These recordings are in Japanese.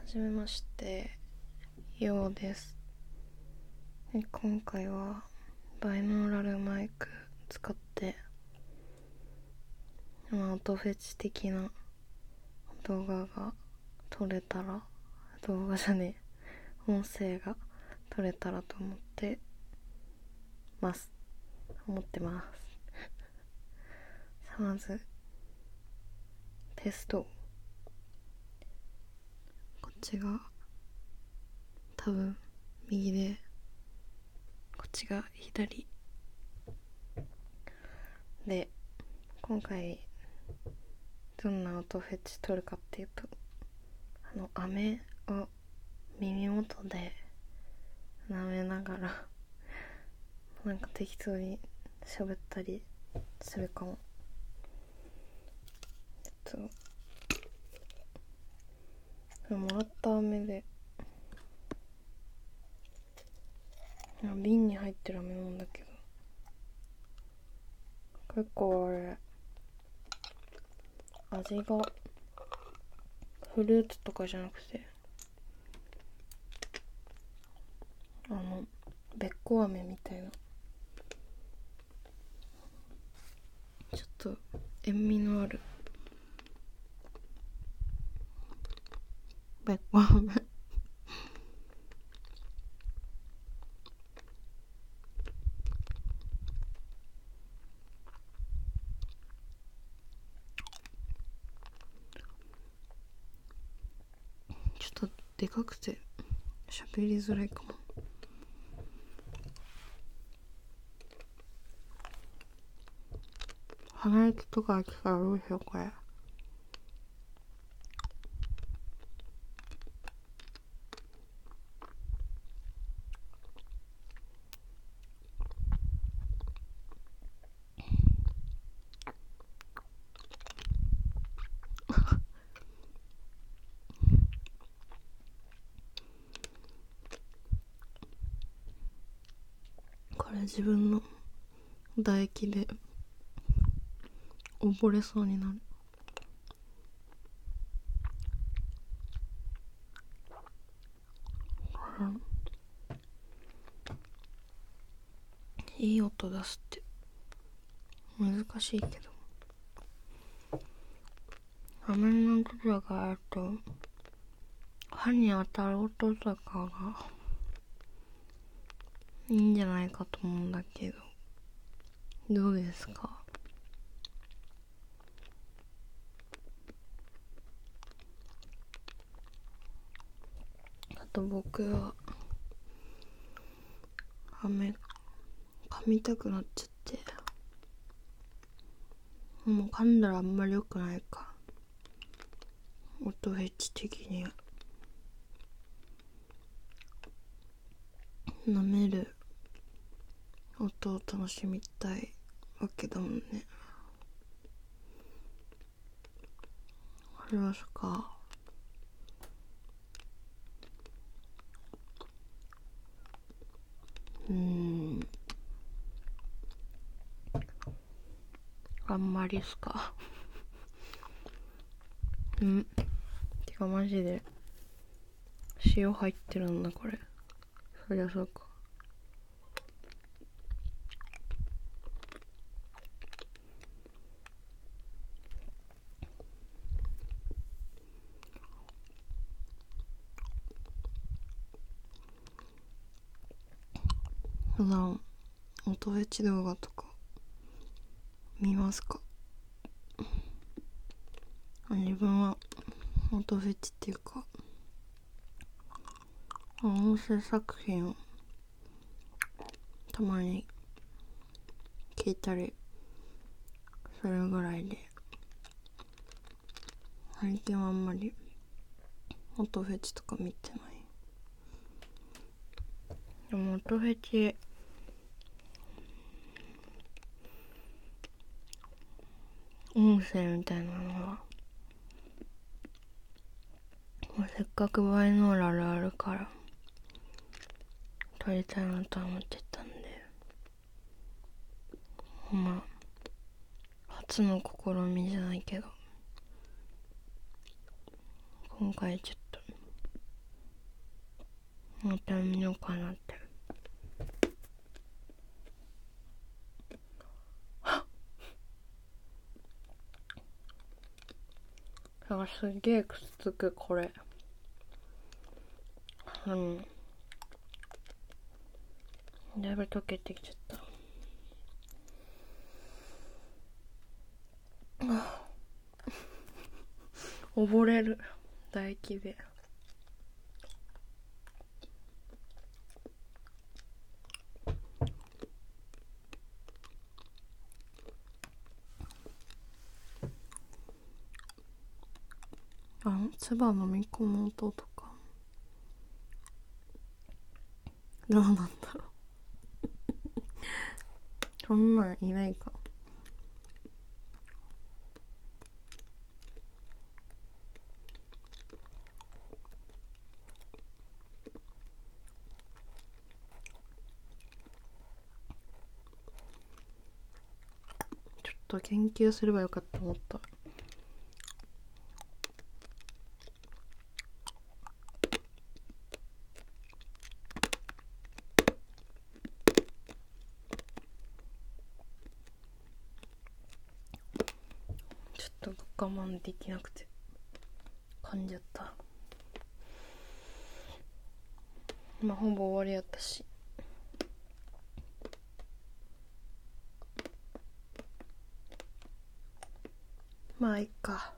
はじめまして、ようです。今回はバイノーラルマイク使って音フェチ的な動画が撮れたら、動画じゃねえ、音声が撮れたらと思ってます。さあ、まずテスト。こっちが多分右で、こっちが左で、今回どんな音フェチ撮るかっていうと、飴を耳元で舐めながらなんか適当に喋ったりするかも。もらった飴で、瓶に入ってる飴なんだけど、結構味がフルーツとかじゃなくて、べっこ飴みたいな、ちょっと塩味のあるべっこ飴ちょっとでかくて喋りづらいかも。鼻息とか来たらどうしようこれ。これ自分の唾液で溺れそうになる。いい音出すって難しいけど、飴の音があると歯に当たる音とかがいいんじゃないかと思うんだけど、どうですか？あと僕は飴噛みたくなっちゃって、もう噛んだらあんまり良くないか、音フェチ的には。舐める音を楽しみたいわけだもんね。ありますか？あんまりっすか？てかマジで塩入ってるんだこれ。そりゃそうか。普段音フェチ動画とか見ますか？自分は音フェチっていうか、音声作品をたまに聞いたりするぐらいで、最近はあんまり音フェチとか見てない。でも音フェチ音声みたいなのは、せっかくバイノーラルあるから撮りたいなと思ってたんで、初の試みじゃないけど、今回ちょっとやってみようかなって。なんかすっげえくっつくこれ。だいぶ溶けてきちゃった。溺れる唾液で。唾飲み込む音とかどうなんだろうそんなんいないか。ちょっと研究すればよかったと思った。ちょっと我慢できなくて噛んじゃった。まあほぼ終わりやったし。まあいっか。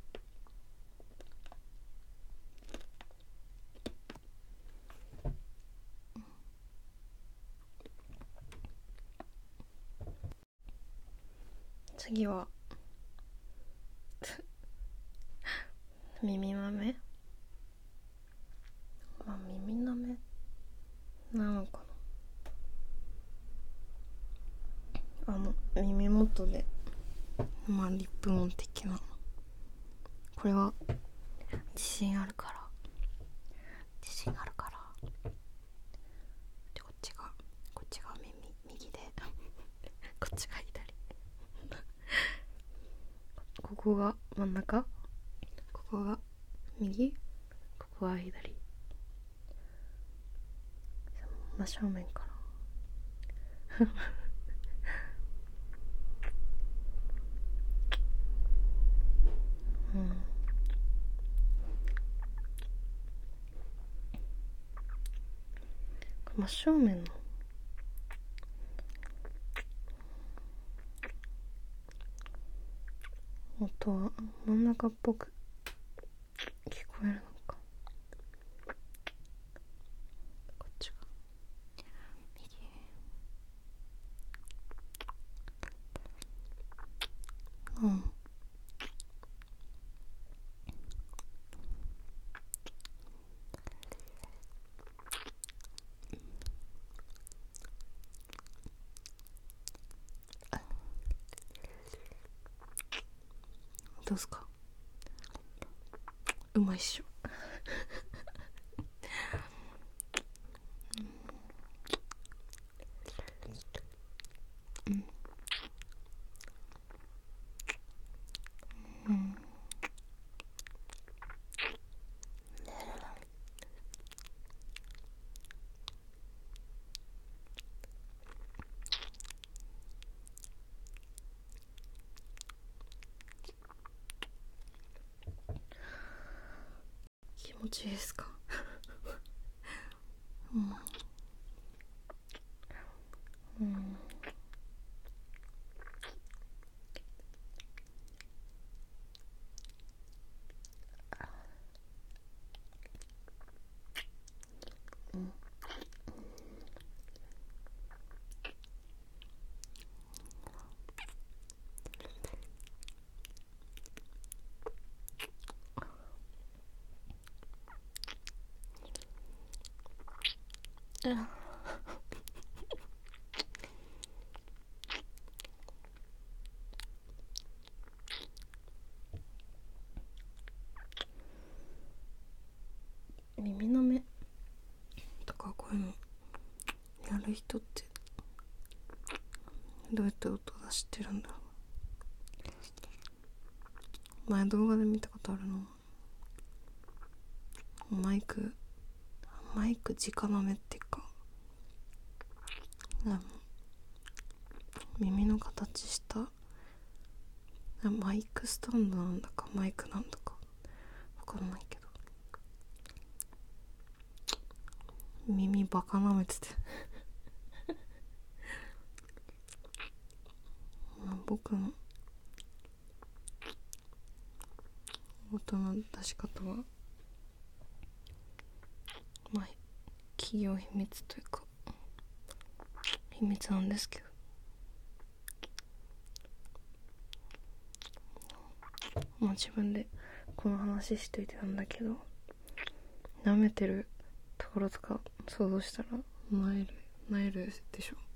次は耳豆。まあ耳なめなのかな。耳元でまあリップ音的な。これは自信あるからで、こっちが右でこっちが左ここが真ん中、ここが右、ここは左。真正面かな真正面の音は真ん中っぽく聞こえるのか。こっちが右。どうすか。うまいっしょ気持ちいいですか。耳の目とかこういうのやる人ってどうやって音出してるんだろう。前動画で見たことあるの。マイクマイク直舐めっていうか、耳の形したマイクスタンドなんだかマイクなんだかわかんないけど、耳バカ舐めてて僕の音の出し方はまあ企業秘密というか秘密なんですけど、まあ自分でこの話しといてなんだけど、舐めてるところとか想像したらなえるでしょ。